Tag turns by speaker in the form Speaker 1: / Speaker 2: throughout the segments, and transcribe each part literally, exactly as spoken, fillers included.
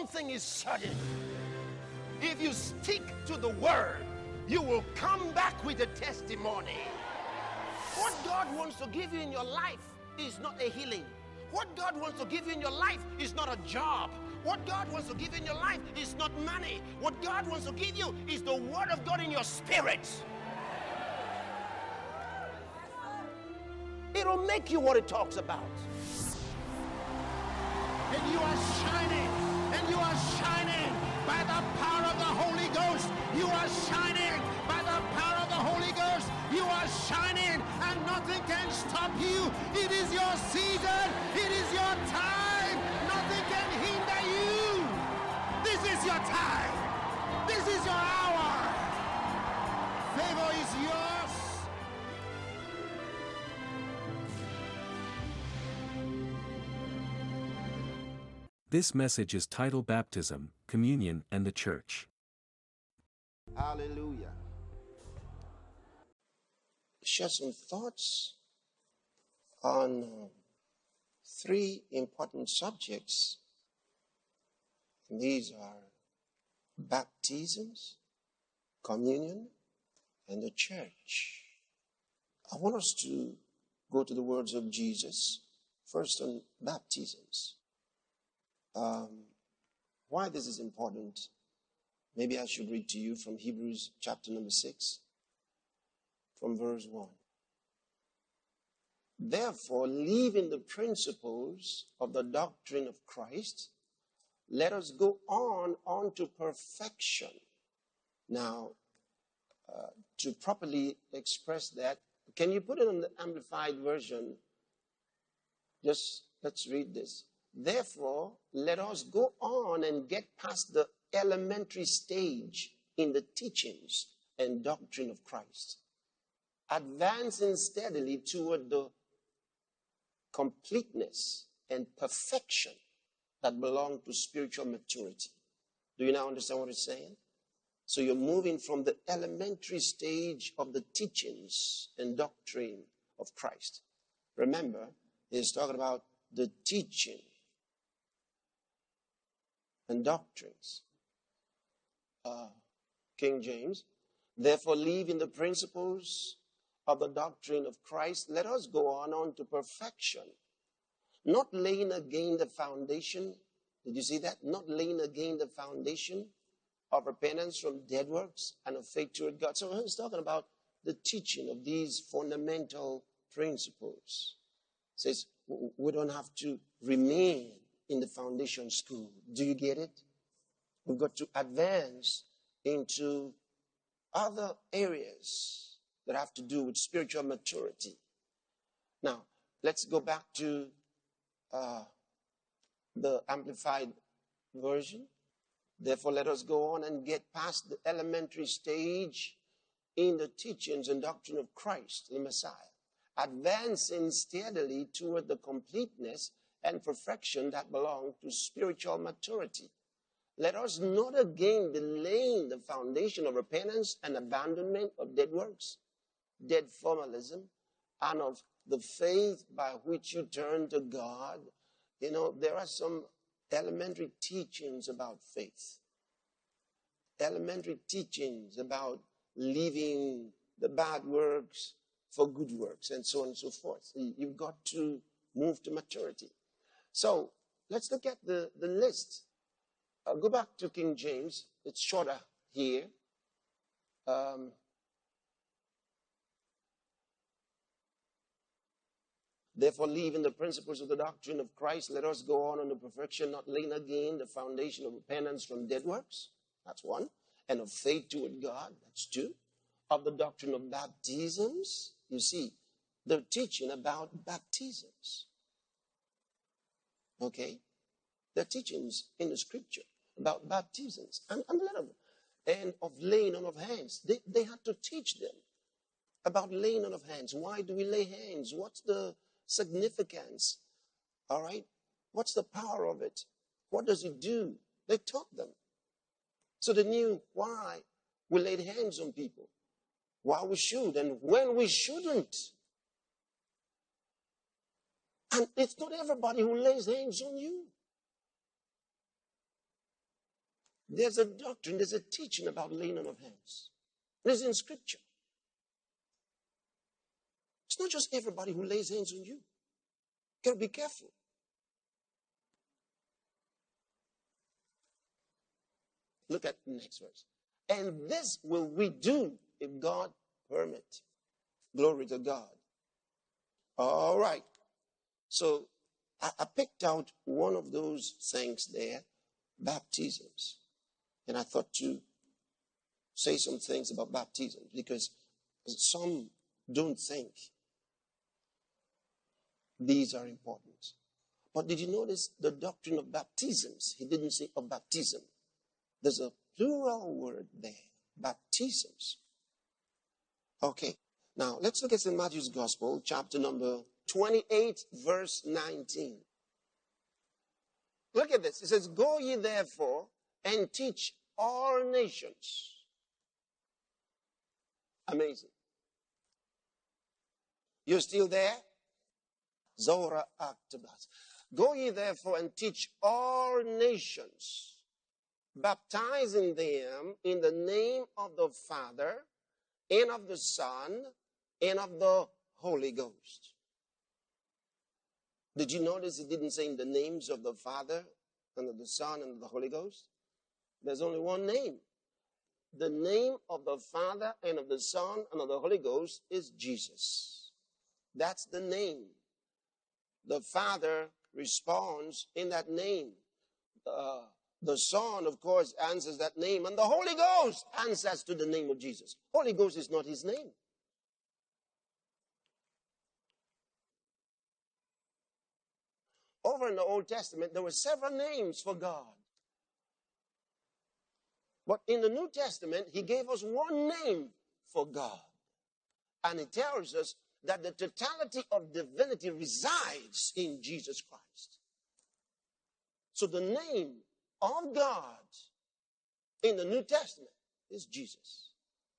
Speaker 1: thing is certain. If you stick to the word, you will come back with a testimony. What God wants to give you in your life is not a healing. What God wants to give you in your life is not a job. What God wants to give you in your life is not money. What God wants to give you is the word of God in your spirit. It'll make you what it talks about. And you are shining, and you are shining by the power of the Holy Ghost. You are shining by the power of the Holy Ghost. You are shining, and nothing can stop you. It is your season. It is your time. Nothing can hinder you. This is your time. This is your hour. Favor is yours.
Speaker 2: This message is titled Baptism, Communion, and the Church.
Speaker 1: Hallelujah. Share some thoughts on uh, three important subjects. These are baptisms, communion, and the church. I want us to go to the words of Jesus, first on baptisms. Um, why this is important, maybe I should read to you from Hebrews chapter number six, from verse one. Therefore, leaving the principles of the doctrine of Christ, let us go on unto perfection. Now, uh, to properly express that, can you put it on the Amplified Version? Just let's read this. Therefore, let us go on and get past the elementary stage in the teachings and doctrine of Christ, advancing steadily toward the completeness and perfection that belong to spiritual maturity. Do you now understand what it's saying? So you're moving from the elementary stage of the teachings and doctrine of Christ. Remember, he's talking about the teaching and doctrines. Uh, King James, therefore leaving the principles of the doctrine of Christ, let us go on on to perfection, not laying again the foundation. Did you see that? Not laying again the foundation of repentance from dead works and of faith toward God. So he's talking about the teaching of these fundamental principles. It says we don't have to remain in the foundation school. Do you get it? We've got to advance into other areas that have to do with spiritual maturity. Now, let's go back to uh, the Amplified Version. Therefore, let us go on and get past the elementary stage in the teachings and doctrine of Christ, the Messiah, advancing steadily toward the completeness and perfection that belong to spiritual maturity. Let us not again be laying the foundation of repentance and abandonment of dead works, dead formalism, and of the faith by which you turn to God. You know, there are some elementary teachings about faith, elementary teachings about leaving the bad works for good works, and so on and so forth. You've got to move to maturity. So let's look at the, the list. I'll go back to King James. It's shorter here. Um, Therefore, leaving the principles of the doctrine of Christ, let us go on unto perfection, not laying again the foundation of repentance from dead works. That's one. And of faith toward God. That's two. Of the doctrine of baptisms. You see, they're teaching about baptisms. Okay? They're teachings in the scripture about baptisms. And, and, and of laying on of hands. They, they had to teach them about laying on of hands. Why do we lay hands? What's the significance? All right? What's the power of it? What does it do? They taught them. So they knew why we laid hands on people, why we should, and when we shouldn't. And it's not everybody who lays hands on you. There's a doctrine, there's a teaching about laying on of hands. It's in Scripture. It's not just everybody who lays hands on you. You got to be careful. Look at the next verse. And this will we do if God permit. Glory to God. All right. So I, I picked out one of those things there, baptisms. And I thought to say some things about baptism because some don't think these are important. But did you notice the doctrine of baptisms? He didn't say of baptism. There's a plural word there, baptisms. Okay, now let's look at Saint Matthew's Gospel, chapter number twenty-eight, verse nineteen. Look at this. It says, go ye therefore and teach all nations. Amazing. You're still there? Zora Actabas. Go ye therefore and teach all nations, baptizing them in the name of the Father, and of the Son, and of the Holy Ghost. Did you notice it didn't say in the names of the Father, and of the Son, and of the Holy Ghost? There's only one name. The name of the Father, and of the Son, and of the Holy Ghost is Jesus. That's the name. The Father responds in that name. Uh, the Son, of course, answers that name. And the Holy Ghost answers to the name of Jesus. Holy Ghost is not his name. Over in the Old Testament, there were several names for God. But in the New Testament, he gave us one name for God. And it tells us that the totality of divinity resides in Jesus Christ. So the name of God in the New Testament is Jesus.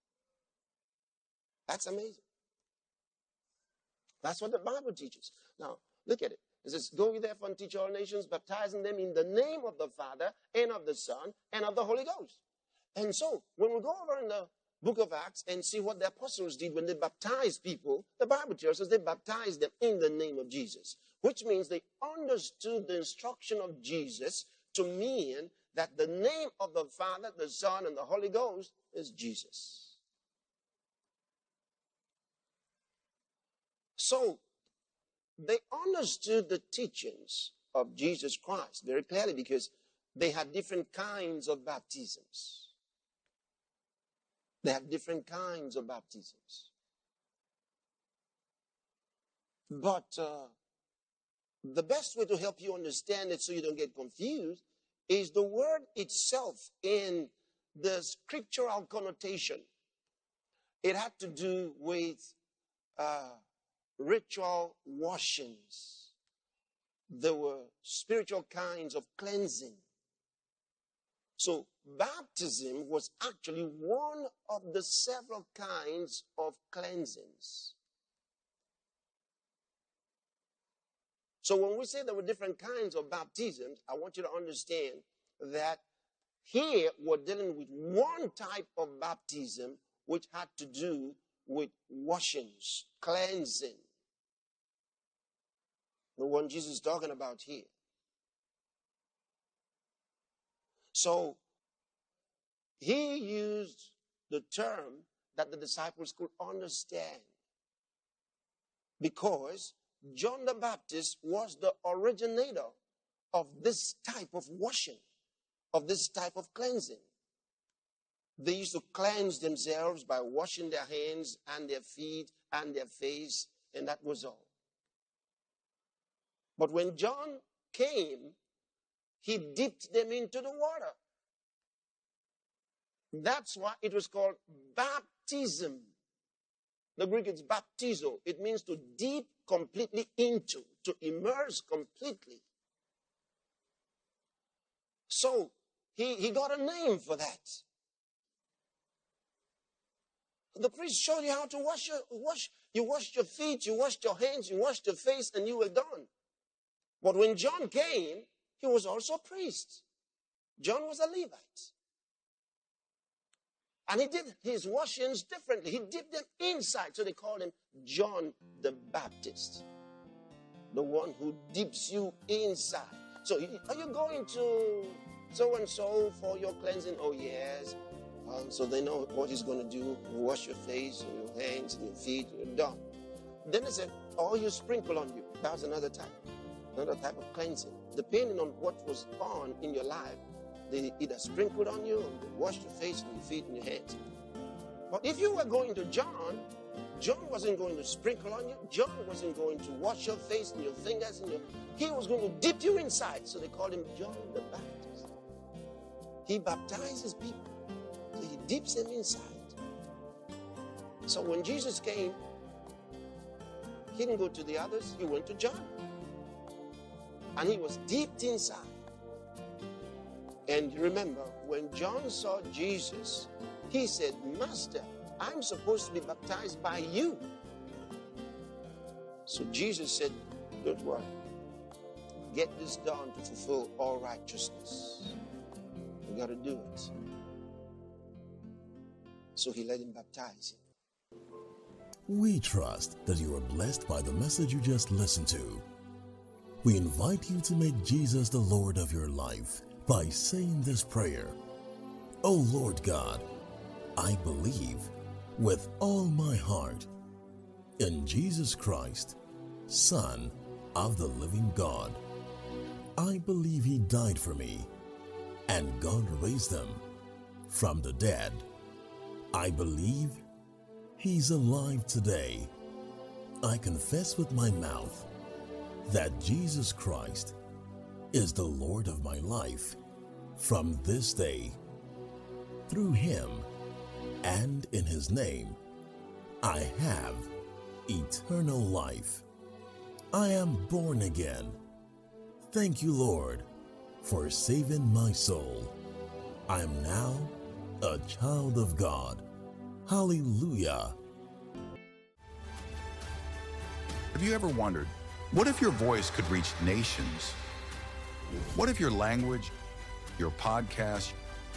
Speaker 1: That's amazing. That's what the Bible teaches. Now, look at it. It says, go ye therefore and teach all nations, baptizing them in the name of the Father, and of the Son, and of the Holy Ghost. And so, when we go over in the book of Acts and see what the apostles did when they baptized people, the Bible tells us they baptized them in the name of Jesus, which means they understood the instruction of Jesus to mean that the name of the Father, the Son, and the Holy Ghost is Jesus. So, they understood the teachings of Jesus Christ very clearly because they had different kinds of baptisms. They have different kinds of baptisms. But uh, the best way to help you understand it so you don't get confused is the word itself in the scriptural connotation. It had to do with uh, ritual washings. There were spiritual kinds of cleansing. So baptism was actually one of the several kinds of cleansings. So when we say there were different kinds of baptisms, I want you to understand that here we're dealing with one type of baptism which had to do with washings, cleansing. The one Jesus is talking about here. So, he used the term that the disciples could understand because John the Baptist was the originator of this type of washing, of this type of cleansing. They used to cleanse themselves by washing their hands and their feet and their face, and that was all. But when John came, he dipped them into the water. That's why it was called baptism. The Greek is baptizo. It means to dip completely into, to immerse completely. So he, he got a name for that. The priest showed you how to wash your wash. You washed your feet, you washed your hands, you washed your face, and you were done. But when John came, he was also a priest. John was a Levite. And he did his washings differently. He dipped them inside. So they called him John the Baptist. The one who dips you inside. So are you going to so-and-so for your cleansing? Oh, yes. Um, so they know what he's going to do. Wash your face, and your hands, and your feet, and you're done. Then they said, oh, you sprinkle on you. That was another type. Another type of cleansing. Depending on what was on in your life, they either sprinkled on you, or they washed your face, and your feet, and your hands. But if you were going to John, John wasn't going to sprinkle on you. John wasn't going to wash your face and your fingers. And your, he was going to dip you inside. So they called him John the Baptist. He baptizes people. So he dips them inside. So when Jesus came, he didn't go to the others. He went to John. And he was dipped inside. And remember, when John saw Jesus, he said, Master, I'm supposed to be baptized by you. So Jesus said, don't worry. Get this done to fulfill all righteousness. You got to do it. So he let him baptize him.
Speaker 3: We trust that you are blessed by the message you just listened to. We invite you to make Jesus the Lord of your life by saying this prayer. Oh Lord God, I believe with all my heart in Jesus Christ, Son of the living God. I believe he died for me and God raised him from the dead. I believe he's alive today. I confess with my mouth that Jesus Christ is the Lord of my life from this day. Through him and in his name, I have eternal life. I am born again. Thank you, Lord, for saving my soul. I am now a child of God. Hallelujah.
Speaker 4: Have you ever wondered, what if your voice could reach nations? What if your language, your podcast,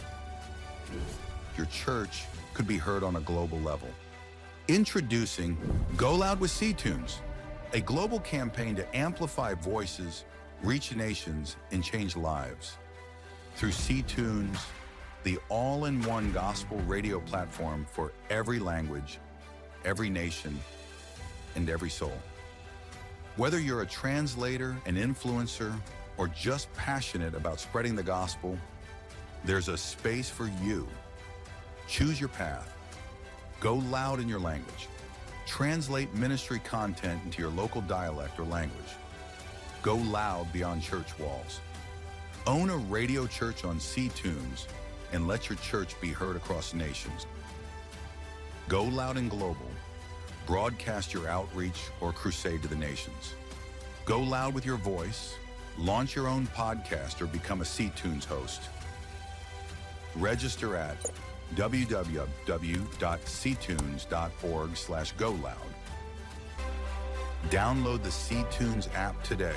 Speaker 4: your church could be heard on a global level? Introducing Go Loud with C-Tunes, a global campaign to amplify voices, reach nations, and change lives. Through C-Tunes, the all-in-one gospel radio platform for every language, every nation, and every soul. Whether you're a translator, an influencer, or just passionate about spreading the gospel, there's a space for you. Choose your path. Go loud in your language. Translate ministry content into your local dialect or language. Go loud beyond church walls. Own a radio church on C-Tunes and let your church be heard across nations. Go loud and global. Broadcast your outreach or crusade to the nations. Go loud with your voice. Launch your own podcast or become a C-Tunes host. Register at w w w dot c tunes dot org slash go loud. Download the C-Tunes app today.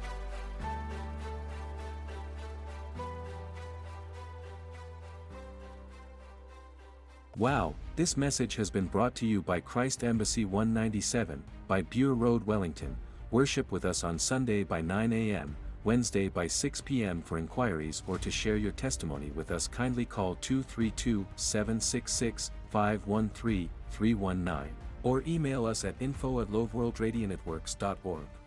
Speaker 2: Wow, this message has been brought to you by Christ Embassy one ninety-seven, by Bure Road, Wellington. Worship with us on Sunday by nine a m, Wednesday by six p m For inquiries or to share your testimony with us, kindly call two three two, seven six six, five one three, three one nine or email us at info at loveworldradionetworks dot org.